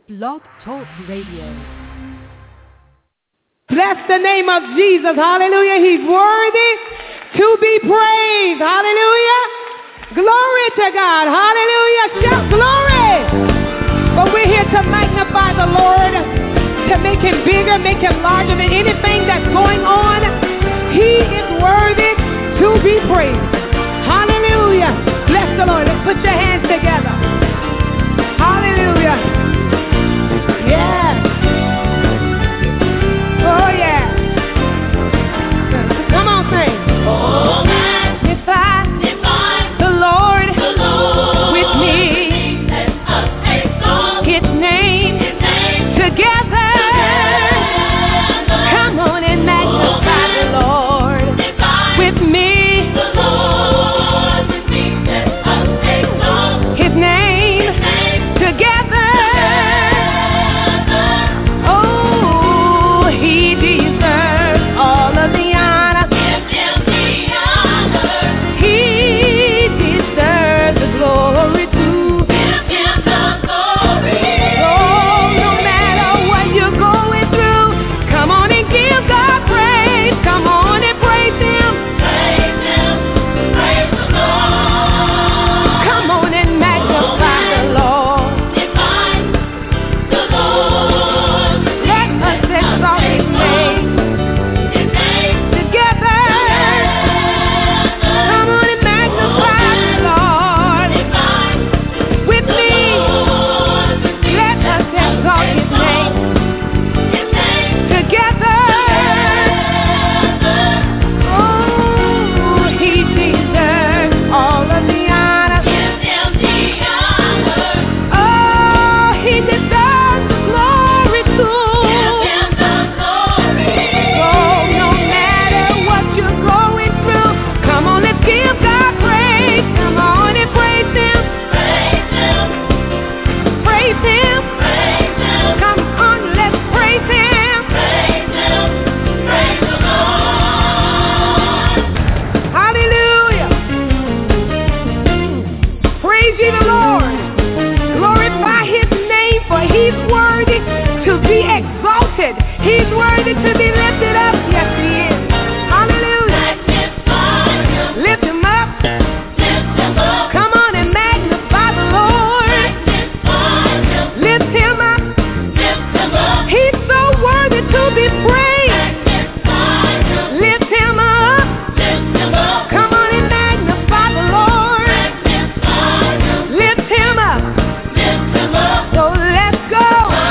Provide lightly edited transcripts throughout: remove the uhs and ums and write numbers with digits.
Blog Talk Radio. Bless the name of Jesus. Hallelujah. He's worthy to be praised. Hallelujah. Glory to God. Hallelujah. Shout glory. But we're here to magnify the Lord, to make him bigger, make him larger than anything that's going on. He is worthy to be praised. Hallelujah. Bless the Lord. Let's put your hands together. Hallelujah. Yes. Oh, yeah. Come on, sing. Oh, magnify the Lord with me. Let us exalt his name together. Come on and magnify the Lord with me. Let us exalt his name together. He's worthy to be lifted up. Yes, he is. Hallelujah. Lift him up. Come on and magnify the Lord. Lift him up. He's so worthy to be praised. Lift him up. Come on and magnify the Lord. Lift him up. So let's go.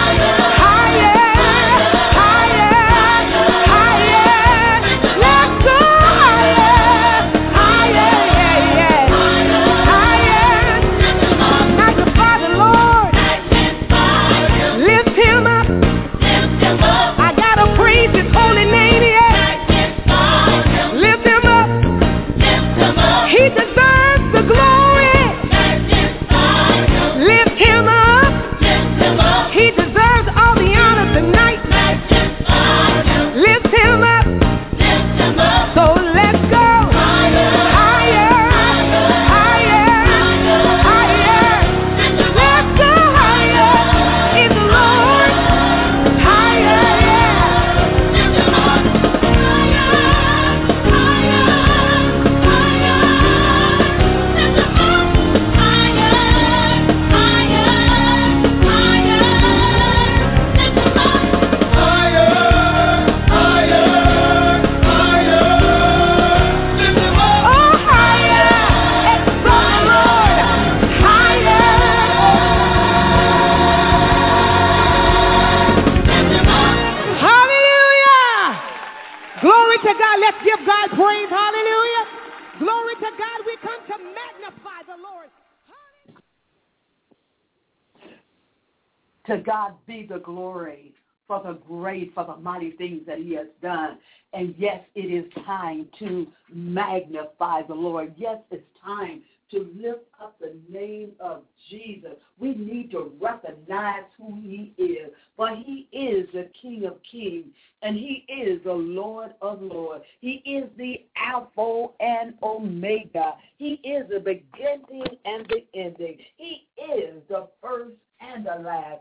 To God be the glory for the great, for the mighty things that he has done. And yes, it is time to magnify the Lord. Yes, it's time to lift up the name of Jesus. We need to recognize who he is. For he is the King of kings, and he is the Lord of lords. He is the Alpha and Omega. He is the beginning and the ending. He is the first and the last.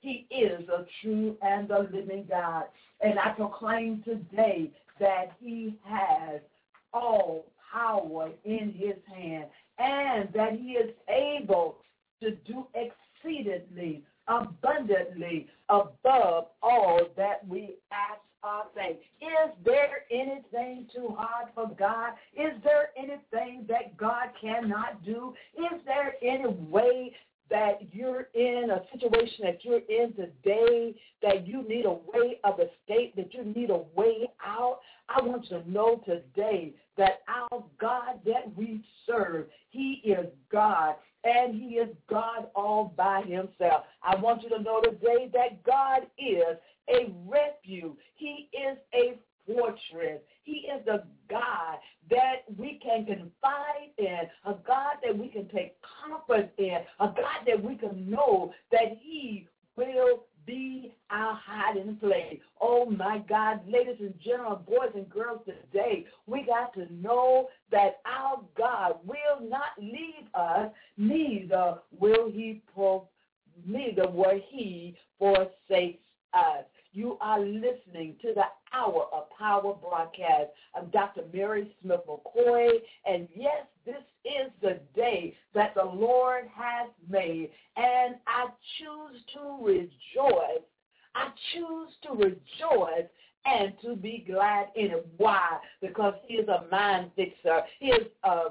He is a true and a living God. And I proclaim today that he has all power in his hand and that he is able to do exceedingly, abundantly, above all that we ask or think. Is there anything too hard for God? Is there anything that God cannot do? Is there any way that you're in a situation that you're in today, that you need a way of escape, that you need a way out? I want you to know today that our God that we serve, he is God, and he is God all by himself. I want you to know today that God is a refuge. He is a fortress. He is the God that we can confide in, a God that we can take comfort in, a God that we can know that he will be our hiding place. Oh, my God, ladies and gentlemen, boys and girls, today, we got to know that our God will not leave us, neither will he forsake us. You are listening to the Hour of Power broadcast. I'm Dr. Mary Smith McCoy, and yes, this is the day that the Lord has made, and I choose to rejoice. I choose to rejoice and to be glad in it. Why? Because he is a mind fixer. He is a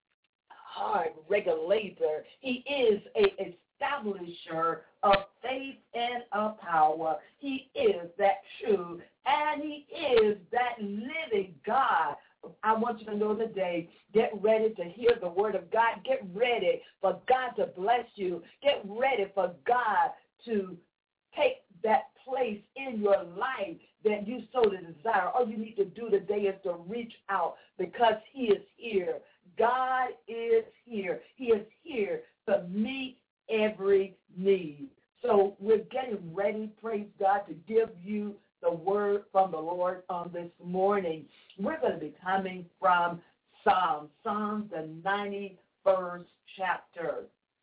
heart regulator. He is a establisher of faith and of power. He is that true, and he is that living God. I want you to know today, get ready to hear the word of God. Get ready for God to bless you. Get ready for God to take that place in your life that you so desire. All you need to do today is to reach out, because he is here. God is here. He is here to meet every need. So we're getting ready, praise God, to give you the word from the Lord on this morning. We're going to be coming from Psalms, the 91st chapter.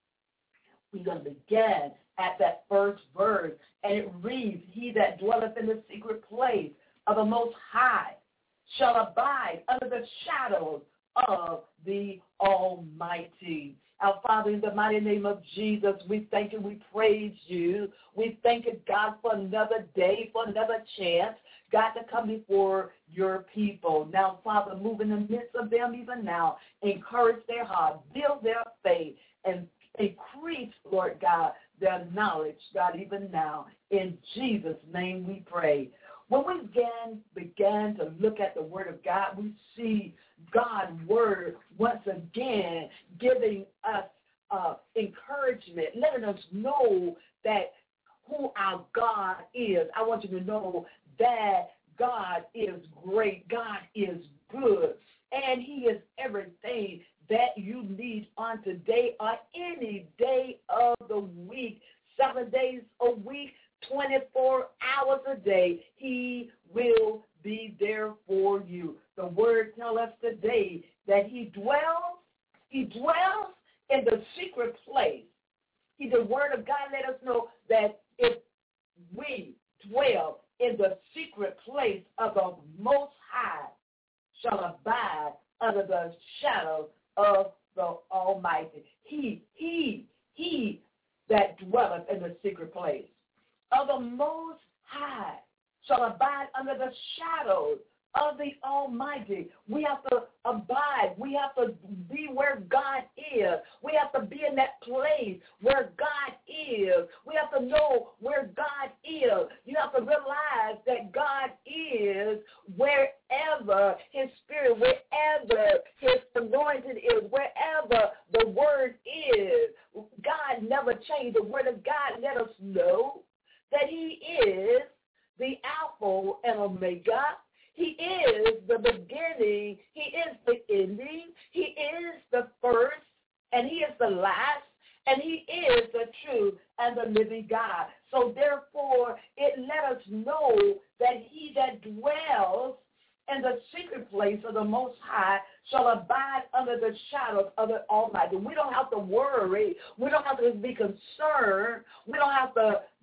We're going to begin at that first verse, and it reads, "He that dwelleth in the secret place of the Most High shall abide under the shadows of the Almighty." Our Father, in the mighty name of Jesus, we thank you, we praise you. We thank you, God, for another day, for another chance, God, to come before your people. Now, Father, move in the midst of them even now. Encourage their heart, build their faith, and increase, Lord God, their knowledge, God, even now. In Jesus' name we pray. When we began to look at the word of God, we see God's word once again giving us encouragement, letting us know that who our God is. I want you to know that God is great. God is good. And he is everything that you need on today or any day of the week, 7 days a week, 24 hours a day. He will be there for you. The word tells us today that he dwells in the secret place. The word of God let us know that if we dwell in the secret place of the Most High, shall abide under the shadow of the Almighty. He that dwelleth in the secret place of the Most High shall abide under the shadows of the Almighty. We have to abide. We have to be where God is. We have to be in that place where God is. We have to know where God is. You have to realize that God is wherever his spirit, wherever his anointing is, wherever the word is. God never changed. The word of God let us know that he is the Alpha and Omega. He is the beginning. He is the ending. He is the first, and he is the last, and he is the true and the living God. So therefore, it let us know that he that dwells in the secret place of the Most High shall abide under the shadows of the Almighty. We don't have to worry. We don't have to be concerned. We don't have to be out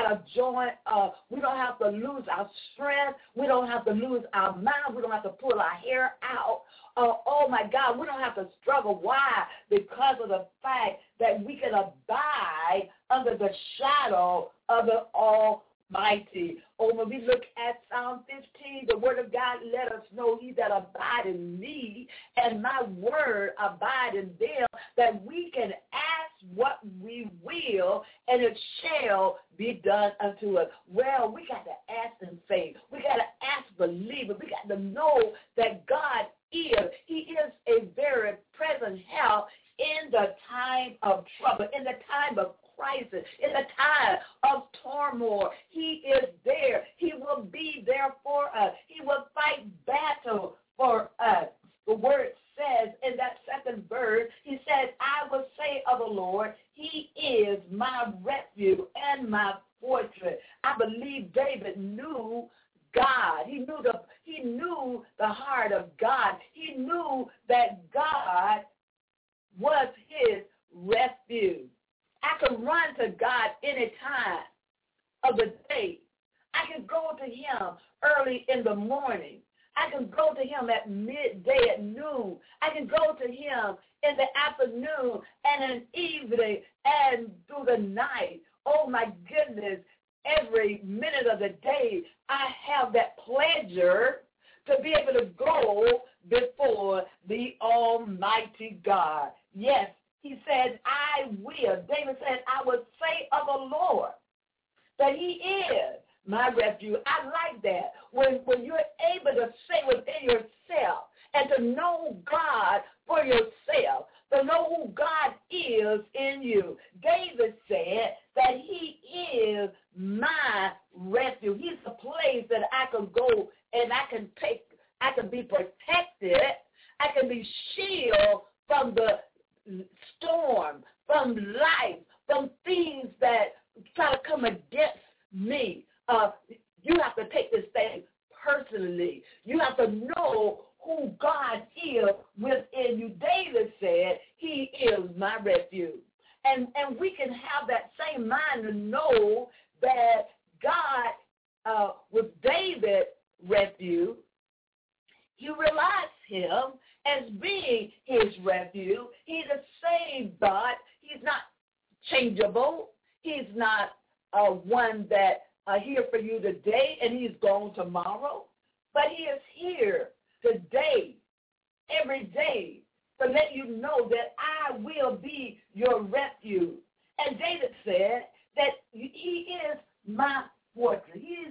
got to join, we don't have to lose our strength. We don't have to lose our mind. We don't have to pull our hair out. Oh, my God, we don't have to struggle. Why? Because of the fact that we can abide under the shadow of the Almighty. Oh, when we look at Psalm 15, the word of God let us know, he that abide in me and my word abide in them, that we can ask what we will and it shall be done unto us. Well, we got to ask in faith. We got to ask believing. We got to know that God is. He is a very present help in the time of trouble, in the time of crisis, in the time of turmoil. He is there. He will be there for us. He will fight battle for us. The word says in that second verse, he said, I will say of the Lord, he is my refuge and my fortress. I believe David knew God. He knew the heart of God. He knew that God was his refuge. I can run to God any time of the day. I can go to him early in the morning. I can go to him at midday, at noon. I can go to him in the afternoon and in the evening and through the night. Oh, my goodness, every minute of the day I have that pleasure to be able to go before the Almighty God. Yes, he said, I will. David said, I will say of the Lord that he is my refuge. I like that. When you're able to say within yourself and to know God for yourself, to know who God is in you. David said that he is my refuge. He's the place that I can go and I can be protected. I can be shielded from the storm, from life, from things that try to come against me. You have to take this thing personally. You have to know who God is within you. David said, he is my refuge. And we can have that same mind to know that God was David's refuge. He realized him as being his refuge. He's the same God. He's not changeable. He's not one that here for you today and he's gone tomorrow. But he is here today, every day, to let you know that I will be your refuge. And David said that he is my fortress. He is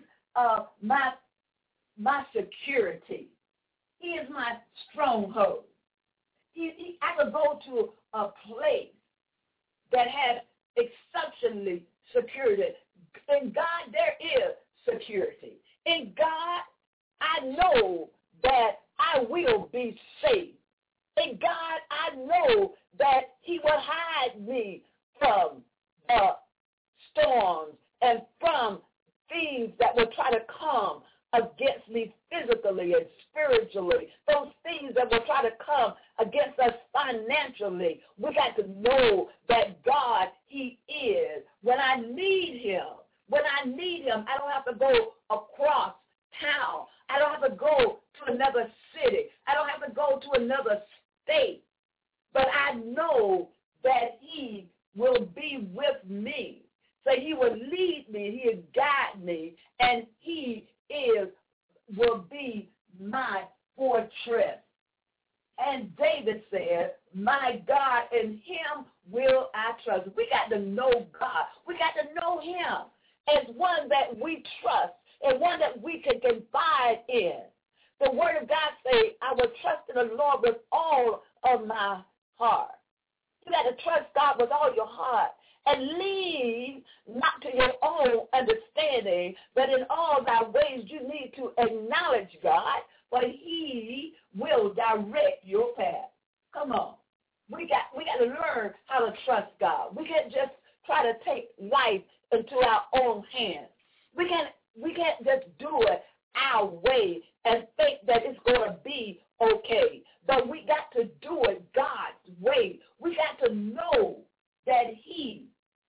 my security. He is my stronghold. I could go to a place that has exceptionally security. In God, there is security. In God, I know that I will be safe. In God, I know that he will hide me from storms and from things that will try to come against me physically and spiritually, those things that will try to come against us financially. We got to know that God, he is. When I need him, I don't have to go across town. I don't have to go to another city. I don't have to go to another state. But I know that he will be with me. So he will lead me, he will guide me, and he will be my fortress. And David said, my God, in him will I trust. We got to know God. We got to know him as one that we trust and one that we can confide in. The word of God says, I will trust in the Lord with all of my heart. You got to trust God with all your heart and lean not to your own understanding, but in all thy ways you need to acknowledge God, for he will direct your path. Come on. We got to learn how to trust God. We can't just try to take life into our own hands. We can't just do it our way and think that it's going to be okay. But we got to do it God's way. We got to know that he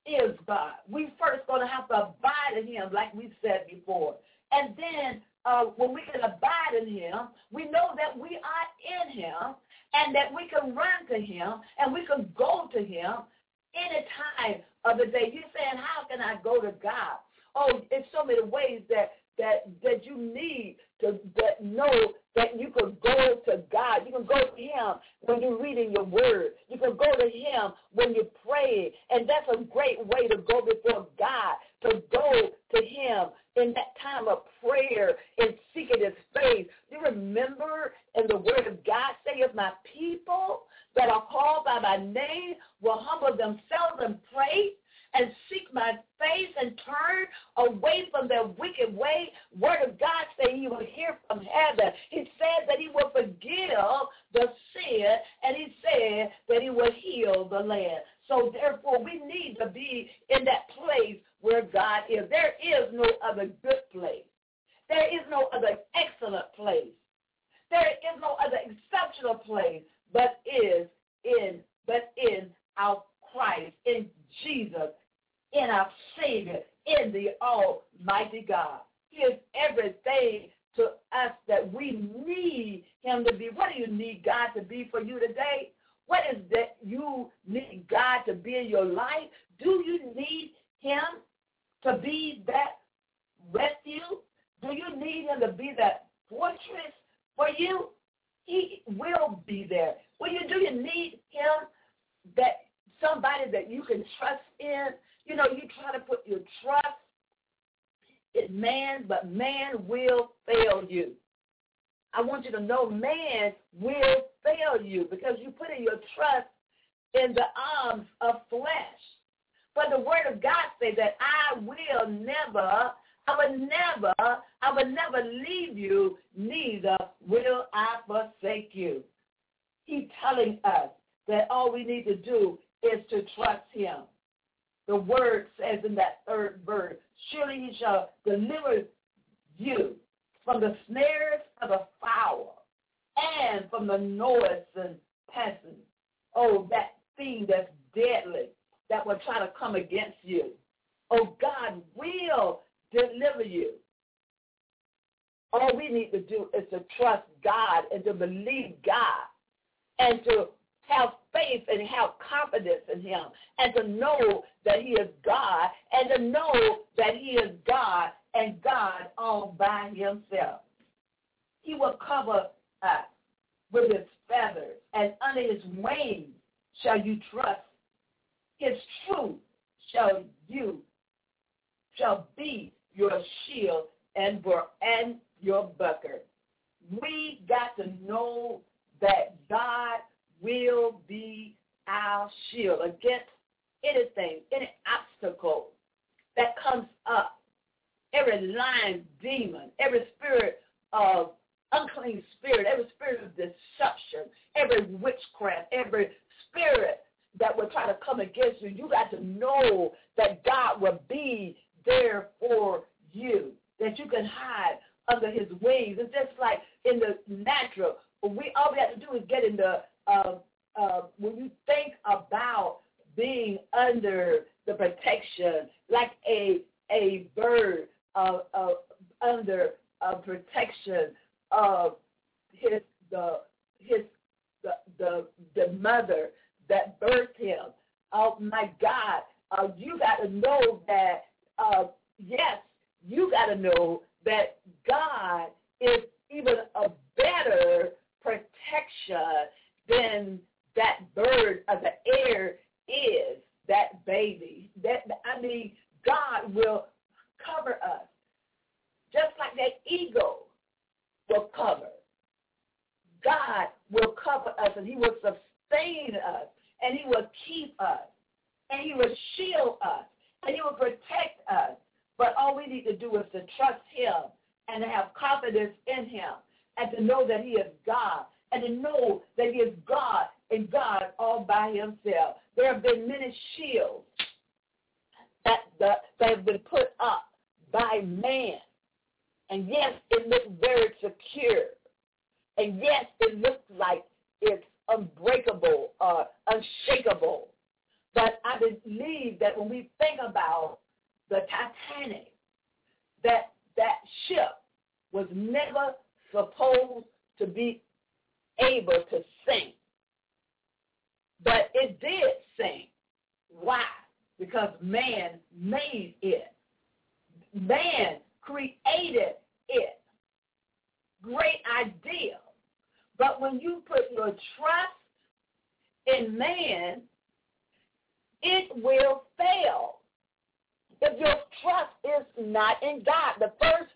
is God. We first going to have to abide in him, like we said before. And then when we can abide in him, we know that we are in him and that we can run to him and we can go to him any time of the day. You're saying, how can I go to God? Oh, in so many ways that you need to know that you can go to God. You can go to him when you're reading your word. You can go to him when you're praying. And that's a great way to go before God, to go to him in that time of prayer and seeking his face. You remember in the word of God, say, if my people that are called by my name will humble themselves and pray and seek my face and turn away from their wicked way. Word of God say he will hear from heaven. He said that he will forgive the sin, and he said that he will heal the land. So therefore, we need to be in that place where God is. There is no other good place. There is no other excellent place. There is no other exceptional place but in our Christ, in Jesus, in our Savior, in the Almighty God. He is everything to us that we need him to be. What do you need God to be for you today? What is that you need God to be in your life? Do you need him to be that refuge? Do you need him to be that fortress for you? He will be there. Do you need him, that somebody that you can trust in? You know, you try to put your trust in man, but man will fail you. I want you to know man will fail you because you put in your trust in the arms of flesh. But the word of God says that I will never leave you, neither will I forsake you. He's telling us that all we need to do is to trust him. The word says in that third verse, surely he shall deliver you from the snares of the fowler and from the noisome pestilence. Oh, that thing that's deadly that will try to come against you. Oh, God will deliver you. All we need to do is to trust God and to believe God and to have faith and have confidence in him and to know that he is God and to know that he is God and God all by himself. He will cover us with his feathers, and under his wings shall you trust. His truth shall be your shield and your buckler. We got to know that God will be our shield against anything, any obstacle that comes up. Every lying demon, every spirit of unclean spirit, every spirit of deception, every witchcraft, every spirit that will try to come against you, you got to know that God will be there for you, that you can hide under his wings. It's just like in the natural. All we have to do is get in the, when you think about being under the protection, like a bird under protection of the mother that birthed him. Oh my God! You got to know that. Yes, you got to know that God is even a better protection than that bird of the air is. That baby. God will cover us. Just like that eagle will cover. God will cover us, and he will sustain us, and he will keep us, and he will shield us, and he will protect us. But all we need to do is to trust him and to have confidence in him and to know that he is God and to know that he is God and God all by himself. There have been many shields that have been put up by man. And yes, it looks very secure. And yes, it looks like it's unbreakable or unshakable. But I believe that when we think about the Titanic, that ship was never supposed to be able to sink. But it did sink. Why? Because man made it. Man created it. Great idea. But when you put your trust in man, it will fail. If your trust is not in God, the first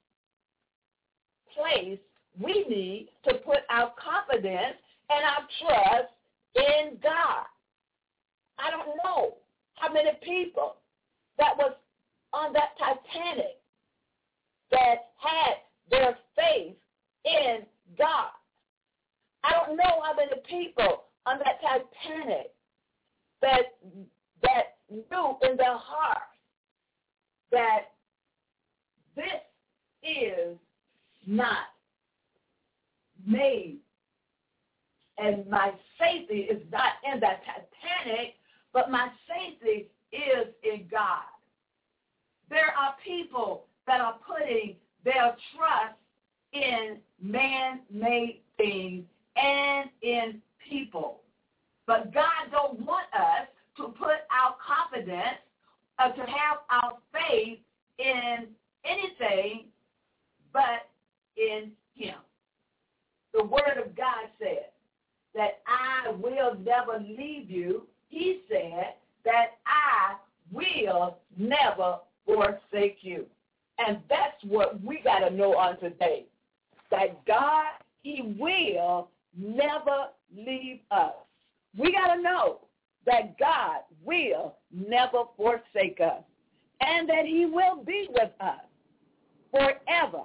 place we need to put our confidence and our trust in God. I don't know how many people that was on that Titanic that had their faith in God. I don't know how many people on that Titanic that knew in their heart that this is not made, and my safety is not in that Titanic, but my safety is in God. There are people that are putting their trust in man-made things and in people. But God don't want us to put our confidence, to have our faith in anything but in him. The word of God said that I will never leave you. He said that I will never forsake you. And that's what we got to know on today, that God, he will never leave us. We got to know that God will never forsake us and that he will be with us forever.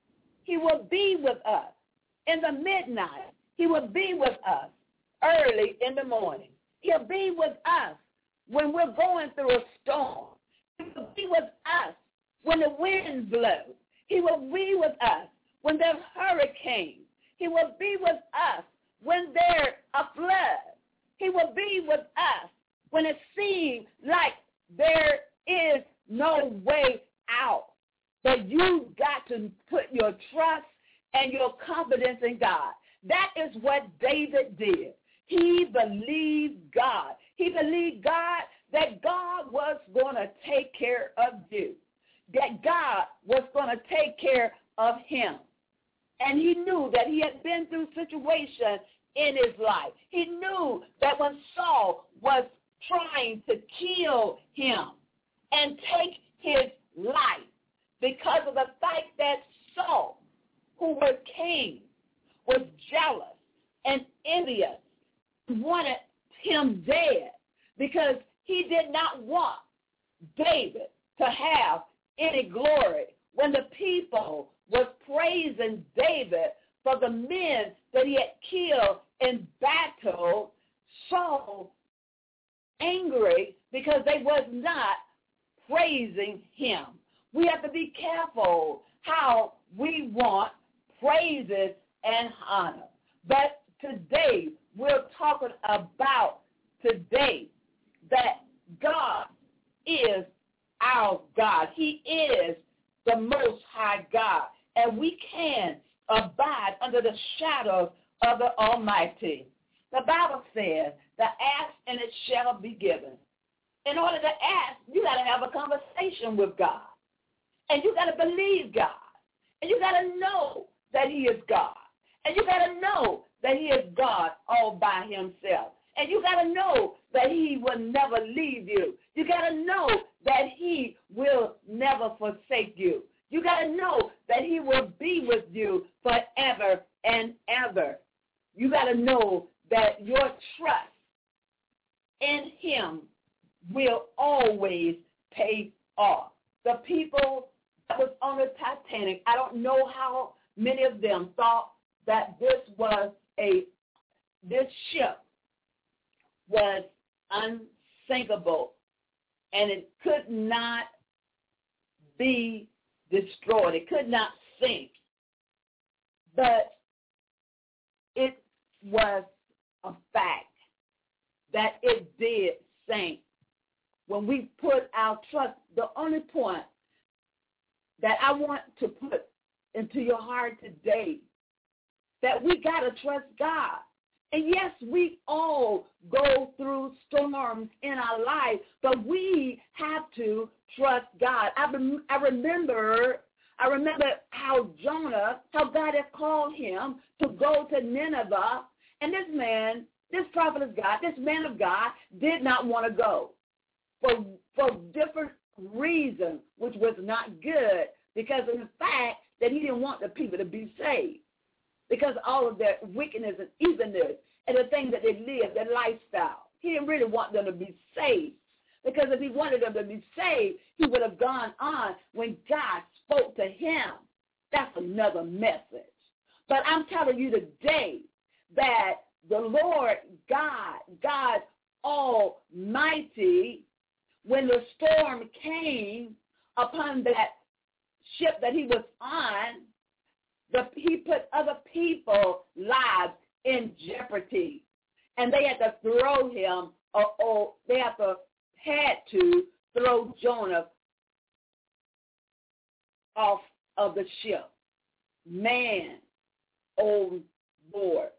He will be with us in the midnight. He will be with us early in the morning. He'll be with us when we're going through a storm. He will be with us when the wind blows. He will be with us when there's hurricanes. He will be with us when there's a flood. He will be with us when it seems like there is no way out. But you've got to put your trust and your confidence in God. That is what David did. He believed God. He believed God that God was going to take care of you, that God was going to take care of him. And he knew that he had been through situations in his life. He knew that when Saul was trying to kill him and take his life, because of the fact that Saul, who was king, was jealous and envious, wanted him dead because he did not want David to have any glory. When the people was praising David for the men that he had killed in battle, Saul angry because they was not praising him. We have to be careful how we want praises and honor. But today, we're talking about today that God is our God. He is the Most High God. And we can abide under the shadow of the Almighty. The Bible says, that ask and it shall be given. In order to ask, you got to have a conversation with God. And you got to believe God. And you got to know that he is God. And you got to know that he is God all by himself. And you got to know that he will never leave you. You got to know that he will never forsake you. You got to know that he will be with you forever and ever. You got to know that your trust in him will always pay off. The people that was on the Titanic, I don't know how many of them thought that this ship was unsinkable and it could not be destroyed. It could not sink. But it was a fact that it did saints, when we put our trust, the only point that I want to put into your heart today, that we got to trust God. And yes, we all go through storms in our life, but we have to trust God. I remember how Jonah, how God had called him to go to Nineveh, and this prophet of God, this man of God, did not want to go for different reasons, which was not good, because of the fact that he didn't want the people to be saved, because of all of their wickedness and evilness and the things that they live, their lifestyle. He didn't really want them to be saved, because if he wanted them to be saved, he would have gone on when God spoke to him. That's another message. But I'm telling you today that the Lord God Almighty, when the storm came upon that ship that he was on, he put other people's lives in jeopardy. And they had to throw him, had to throw Jonah off of the ship. Man overboard,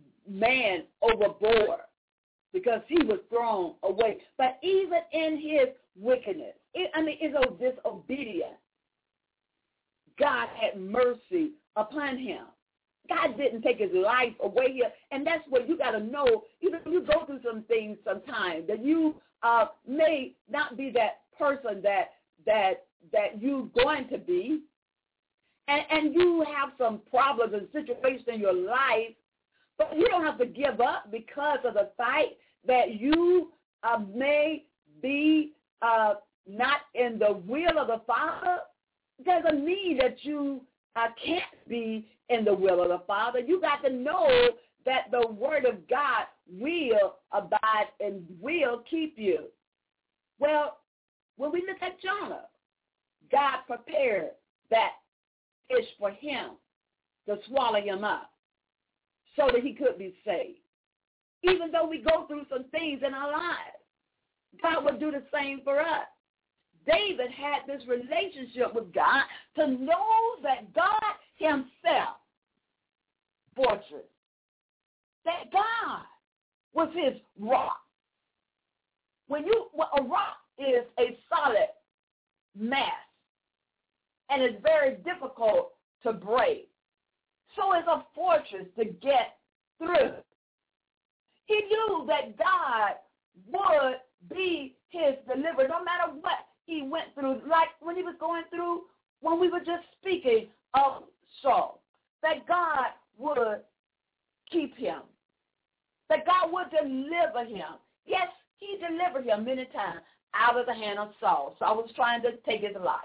because he was thrown away. But even in his wickedness, his disobedience, God had mercy upon him. God didn't take his life away here. And that's what you got to know. You go through some things sometimes that you may not be that person that you're going to be. And you have some problems and situations in your life, but you don't have to give up because of the fact that you may be not in the will of the Father. Doesn't mean that you can't be in the will of the Father. You got to know that the Word of God will abide and will keep you. Well, when we look at Jonah, God prepared that fish for him to swallow him up so that he could be saved. Even though we go through some things in our lives, God will do the same for us. David had this relationship with God to know that God himself, fortress, that God was his rock. A rock is a solid mass, and it's very difficult to break. So it's a fortress to get through. He knew that God would be his deliverer no matter what he went through, like when he was going through, when we were just speaking of Saul, that God would keep him, that God would deliver him. Yes, he delivered him many times out of the hand of Saul. Saul was trying to take his life.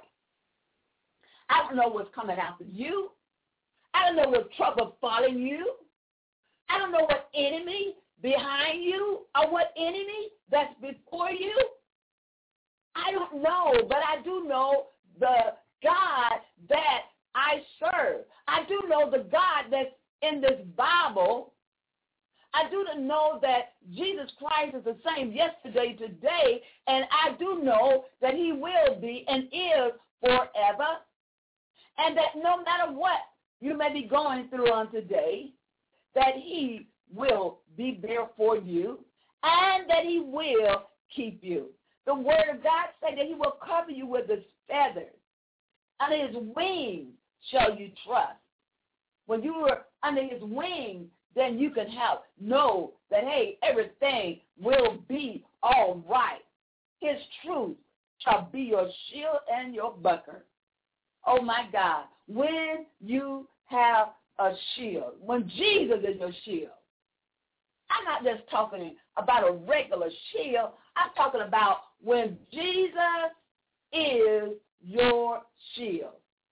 I don't know what's coming after you. I don't know what trouble following you. I don't know what enemy behind you or what enemy that's before you. I don't know, but I do know the God that I serve. I do know the God that's in this Bible. I do know that Jesus Christ is the same yesterday, today, and I do know that he will be and is forever, and that no matter what you may be going through on today, that he will be there for you and that he will keep you. The word of God says that he will cover you with his feathers. Under his wings shall you trust. When you are under his wings, then you can know that, hey, everything will be all right. His truth shall be your shield and your buckler. Oh, my God. When you have a shield, when Jesus is your shield, I'm not just talking about a regular shield. I'm talking about when Jesus is your shield.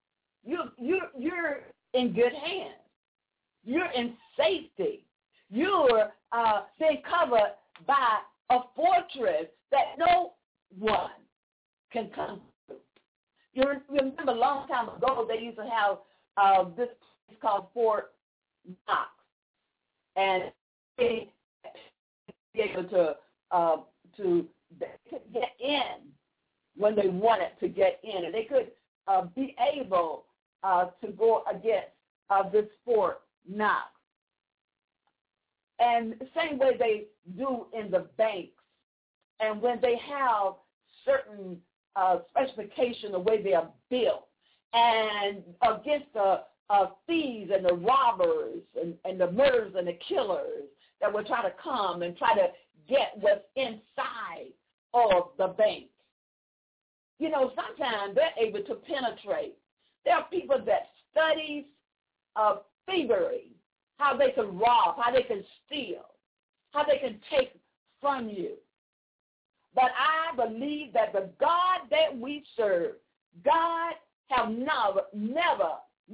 You're in good hands. You're in safety. You're being covered by a fortress that no one can come through. You remember a long time ago they used to have this place called Fort Knox, and they be able to get in when they wanted to get in, and they could be able to go against this Fort Knox. And the same way they do in the banks. And when they have certain specification the way they are built, and against the thieves and the robbers and the murderers and the killers that will try to come and try to get what's inside of the bank. You know, sometimes they're able to penetrate. There are people that study thievery, how they can rob, how they can steal, how they can take from you. But I believe that the God that we serve, God have never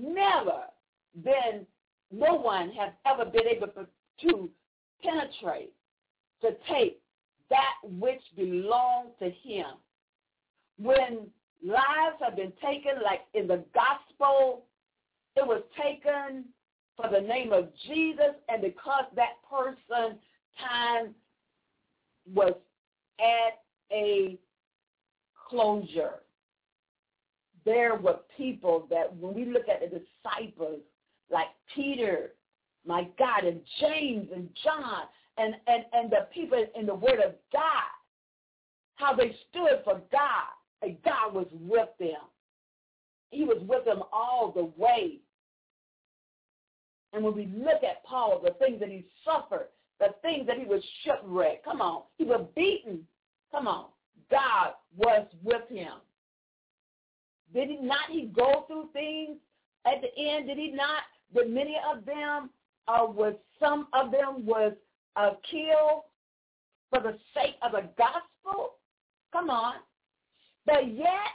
been, no one has ever been able to penetrate, to take that which belongs to him. When lives have been taken, like in the gospel, it was taken for the name of Jesus, and because that person's time was at a closure. There were people that, when we look at the disciples, like Peter, my God, and James and John, and the people in the Word of God, how they stood for God, and God was with them. He was with them all the way. And when we look at Paul, the things that he suffered, the things that he was shipwrecked, come on, he was beaten, come on, God was with him. Did he go through things at the end? Did he not? That many of them some of them was killed for the sake of the gospel? Come on. But yet,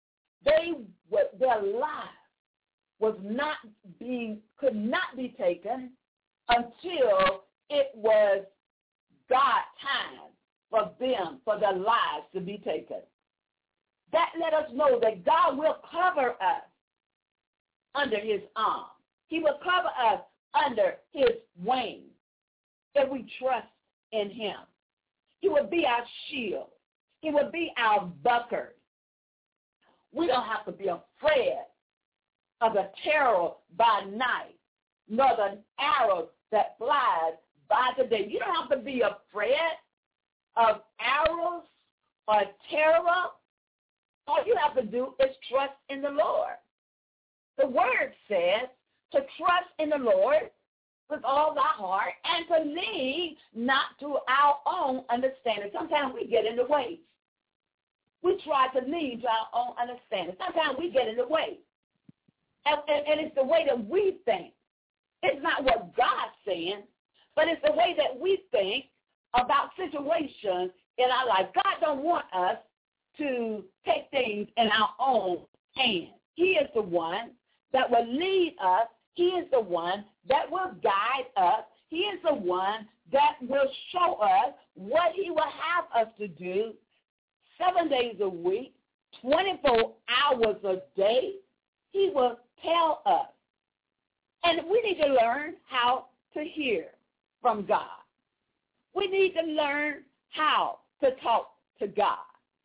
their life could not be taken until it was God's time for them, for their lives to be taken. That let us know that God will cover us under his arm. He will cover us under his wing if we trust in him. He will be our shield. He will be our buckler. We don't have to be afraid of the terror by night, nor the arrow that flies by the day. You don't have to be afraid of arrows or terror. All you have to do is trust in the Lord. The word says to trust in the Lord with all thy heart and to lean not to our own understanding. Sometimes we get in the way. We try to lean to our own understanding. Sometimes we get in the way. And it's the way that we think. It's not what God's saying, but it's the way that we think about situations in our life. God don't want us to take things in our own hands. He is the one that will lead us. He is the one that will guide us. He is the one that will show us what he will have us to do 7 days a week, 24 hours a day. He will tell us. And we need to learn how to hear from God. We need to learn how to talk to God.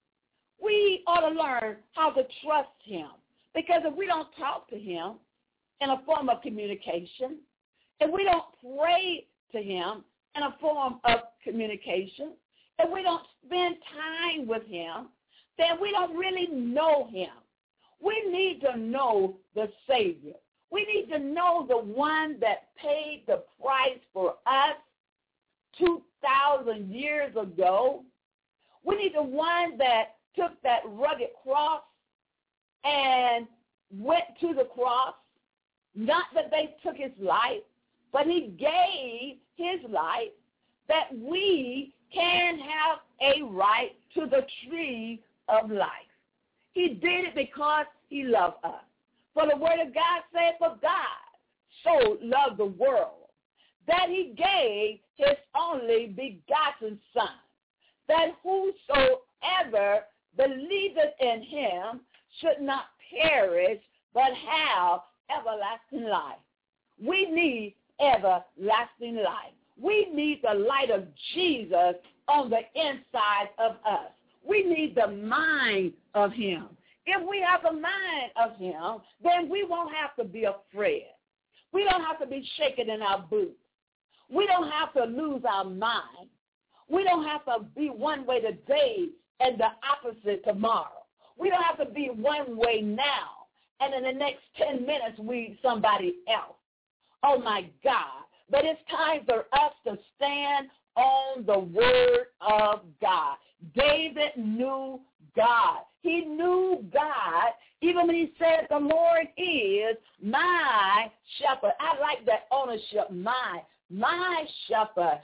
We ought to learn how to trust him. Because if we don't talk to him in a form of communication, if we don't pray to him in a form of communication, if we don't spend time with him, then we don't really know him. We need to know the Savior. We need to know the one that paid the price for us 2,000 years ago. We need the one that took that rugged cross and went to the cross. Not that they took his life, but he gave his life that we can have a right to the tree of life. He did it because he loved us. For the word of God said, for God so loved the world that he gave his only begotten Son, that whosoever believeth in him should not perish, but have everlasting life. We need everlasting life. We need the light of Jesus on the inside of us. We need the mind of him. If we have the mind of him, then we won't have to be afraid. We don't have to be shaken in our boots. We don't have to lose our mind. We don't have to be one way today and the opposite tomorrow. We don't have to be one way now and in the next 10 minutes we somebody else. Oh, my God. But it's time for us to stand on the word of God. David knew God. He knew God even when he said the Lord is my shepherd. I like that ownership, my shepherd.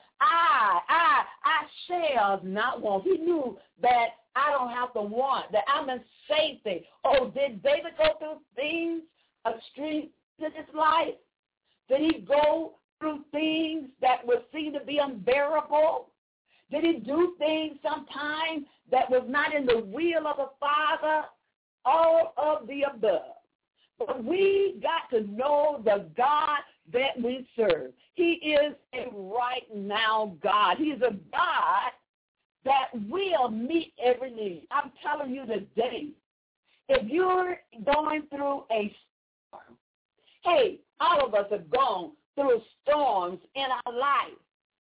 I shall not want. He knew that I don't have to want, that I'm in safety. Oh, did David go through things, extreme in his life? Did he go through things that would seem to be unbearable? Did he do things sometimes that was not in the will of the Father? All of the above. But we got to know the God that we serve. He is a right now God. He's a God that will meet every need. I'm telling you today, if you're going through a storm, hey, all of us have gone through storms in our life.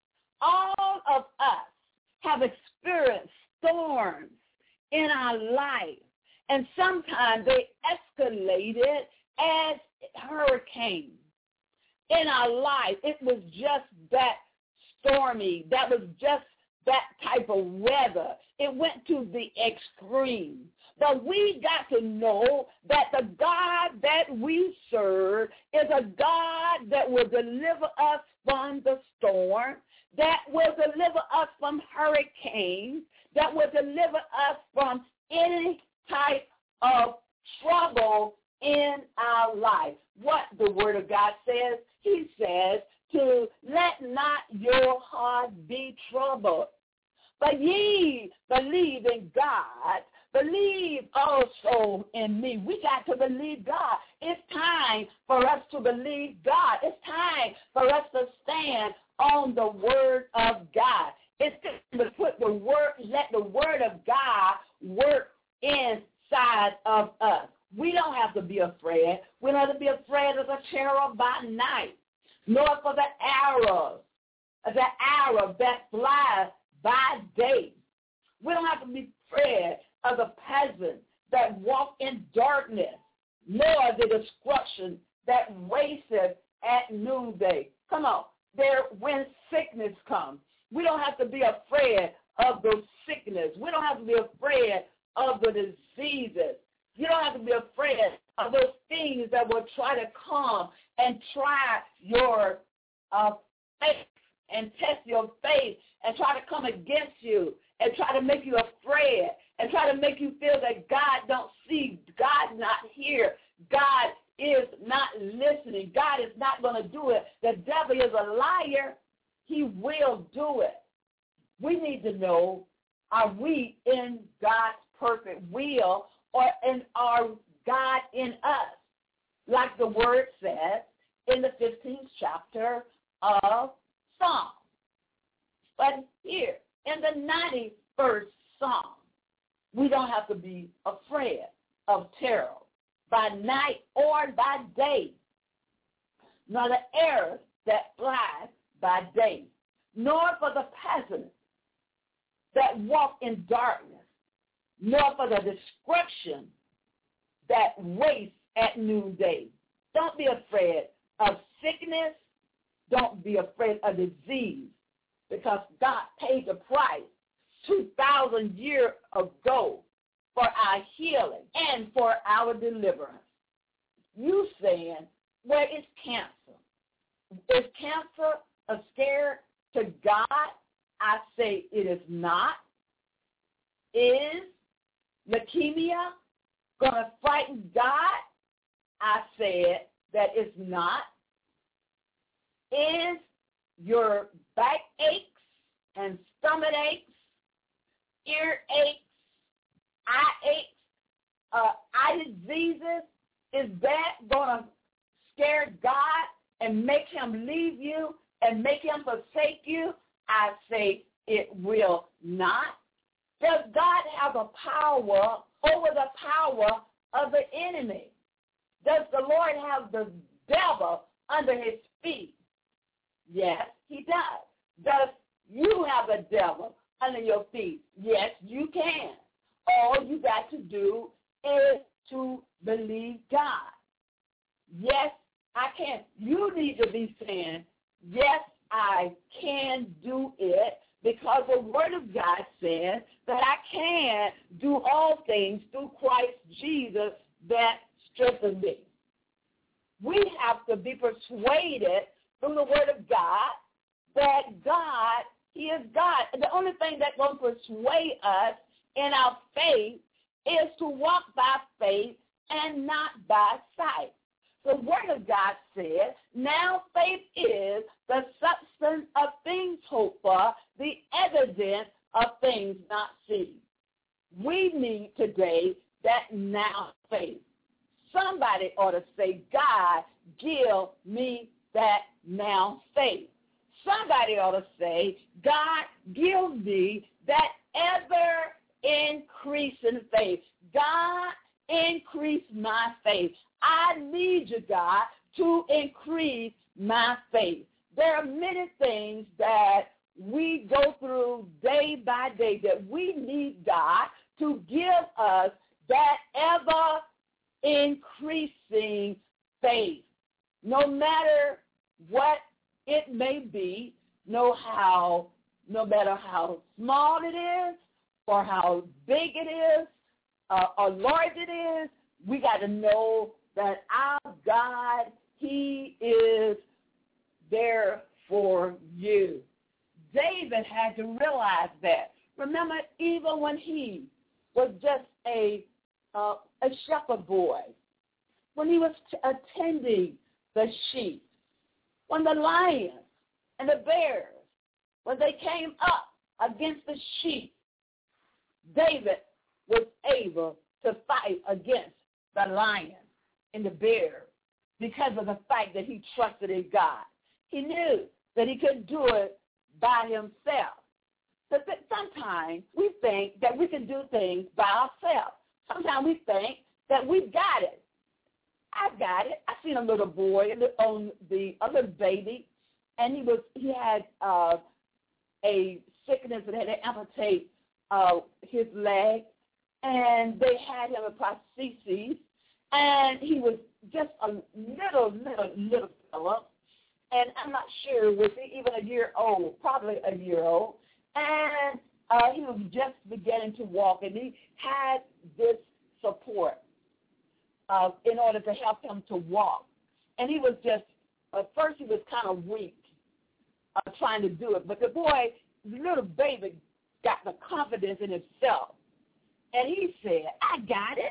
All of us have experienced storms in our life. And sometimes they escalated as hurricanes. In our life, it was just that stormy. That was just that type of weather. It went to the extreme. But we got to know that the God that we serve is a God that will deliver us from the storm, that will deliver us from hurricanes, that will deliver us from any type of trouble in our life. What the Word of God says, he says, to let not your heart be troubled. But ye believe in God, believe also in me. We got to believe God. It's time for us to believe God. It's time for us to stand on the Word of God. It's time to put the Word, let the Word of God work inside of us. We don't have to be afraid. We don't have to be afraid of the terror by night, nor for the arrow that flies by day. We don't have to be afraid of the peasants that walk in darkness, nor the destruction that wasteth at noonday. Come on, when sickness comes, we don't have to be afraid of the sickness. We don't have to be afraid of the diseases. You don't have to be afraid of those things that will try to come and try your faith and test your faith and try to come against you and try to make you afraid and try to make you feel that God don't see, God not here, God is not listening, God is not going to do it. The devil is a liar. He will do it. We need to know, are we in God's perfect will, or in our God in us? Like the word says in the 15th chapter of Psalm. But here, in the 91st Psalm, we don't have to be afraid of terror by night or by day, nor the arrows that fly by day, nor for the peasants that walk in darkness, nor for the destruction that wastes at noonday. Don't be afraid of sickness. Don't be afraid of disease, because God paid the price 2,000 years ago for our healing and for our deliverance. You saying, where is cancer? Is cancer a scare to God? I say it is not. Is leukemia going to frighten God? I said that it's not. Is your back aches and stomach aches, ear aches, eye aches, eye diseases, is that going to scare God and make him leave you and make him forsake you? I say it will not? Does God have a power over the power of the enemy? Does the Lord have the devil under his feet? Yes, he does. Does you have a devil under your feet? Yes, you can. All you got to do is to believe God. Yes, I can. You need to be saying, yes, I can do it, because the Word of God says that I can do all things through Christ Jesus that strengthens me. We have to be persuaded through the Word of God that God, he is God. And the only thing that will persuade us in our faith is to walk by faith and not by sight. The Word of God says, now faith is the substance of things hoped for, the evidence of things not seen. We need today that now faith. Somebody ought to say, God, give me that now faith. Somebody ought to say, God, give me that ever-increasing faith. God, increase my faith. I need you, God, to increase my faith. There are many things that we go through day by day that we need God to give us that ever-increasing faith. No matter what it may be, no matter how small it is or how big it is or large it is, we got to know that our God, he is there for you. David had to realize that. Remember, even when he was just a shepherd boy, when he was attending the sheep, when the lions and the bears, when they came up against the sheep, David was able to fight against the lion and the bear because of the fact that he trusted in God. He knew that he couldn't do it by himself. But sometimes we think that we can do things by ourselves. Sometimes we think that we've got it. I got it. I seen a little boy, a little baby, and he had a sickness that had to amputate his leg, and they had him a prosthesis, and he was just a little fella, and I'm not sure, was he even a year old, probably a year old, and he was just beginning to walk, and he had this support in order to help him to walk. And he was just, at first he was kind of weak trying to do it, but the little baby got the confidence in himself, and he said, I got it.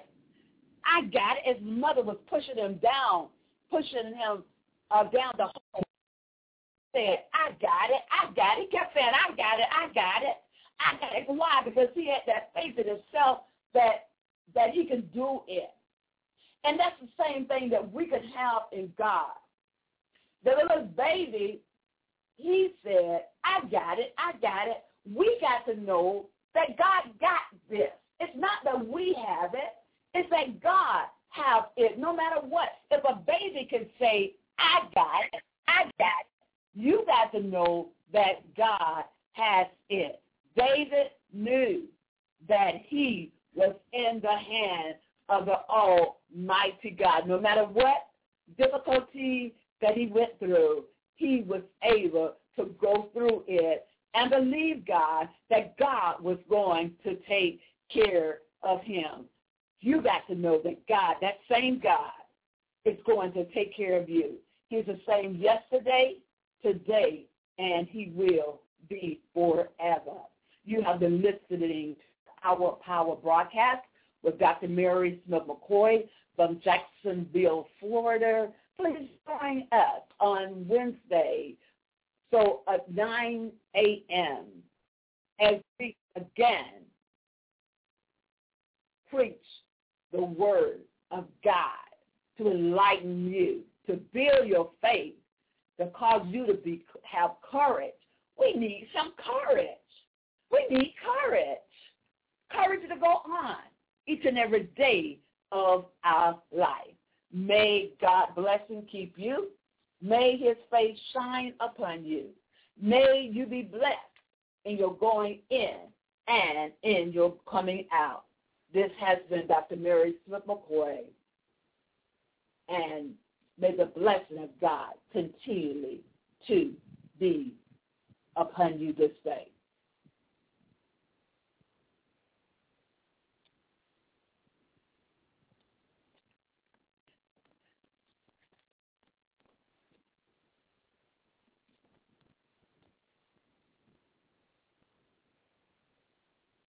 As his mother was pushing him down the hall. Said, I got it. He kept saying, I got it. Why? Because he had that faith in himself that he could do it. And that's the same thing that we can have in God. The little baby, he said, I got it. We got to know that God got this. It's not that we have it. It's that God has it no matter what. If a baby can say, I got it, you got to know that God has it. David knew that he was in the hand of the Almighty God. No matter what difficulty that he went through, he was able to go through it and believe God that God was going to take care of him. You got to know that God, that same God, is going to take care of you. He's the same yesterday, today, and he will be forever. You have been listening to our Power broadcast with Dr. Mary Smith McCoy from Jacksonville, Florida. Please join us on Wednesday, so at 9 a.m., as we again preach the word of God to enlighten you, to build your faith, to cause you to have courage. We need some courage. We need courage to go on each and every day of our life. May God bless and keep you. May his face shine upon you. May you be blessed in your going in and in your coming out. This has been Dr. Mary Smith McCoy, and may the blessing of God continually to be upon you this day.